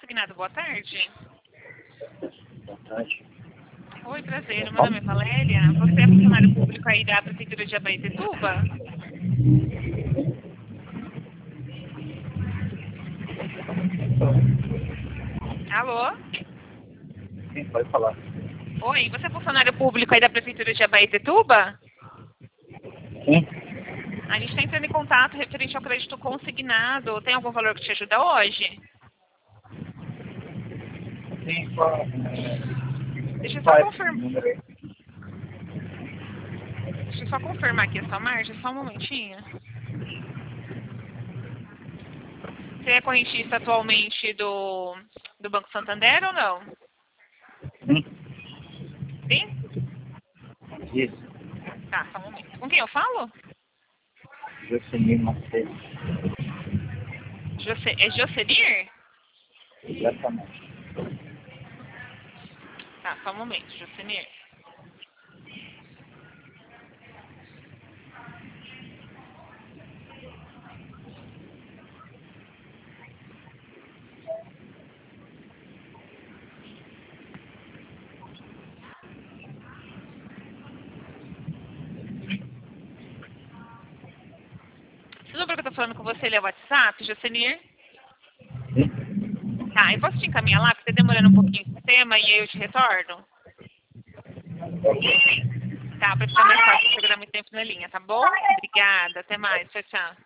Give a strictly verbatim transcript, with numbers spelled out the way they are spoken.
Consignado, boa tarde. Boa tarde. Oi, prazer. Meu nome é Valéria. Você é funcionário público aí da Prefeitura de Abaetetuba? Alô? Sim, pode falar. Oi, você é funcionário público aí da Prefeitura de Abaetetuba? Sim? A gente está entrando em contato referente ao crédito consignado. Tem algum valor que te ajuda hoje? Sim, qual, é, Deixa eu só qual é esse confirmar. número aí? Deixa eu só confirmar aqui a sua margem, só um momentinho. Você é correntista atualmente do, do Banco Santander ou não? Sim? Sim? Isso. Tá, só um momento. Com quem eu falo? Josemir Macedo. Jose, é Josenir? Exatamente. Tá, só um momento, Josenir. Esse número que eu tô falando com você, ele é o WhatsApp, Josenir? Sim? Tá, eu posso te encaminhar lá, porque tá demorando um pouquinho o sistema e aí eu te retorno? Tá, pra ficar mais fácil segurar muito tempo na linha, tá bom? Obrigada, até mais, tchau, tchau.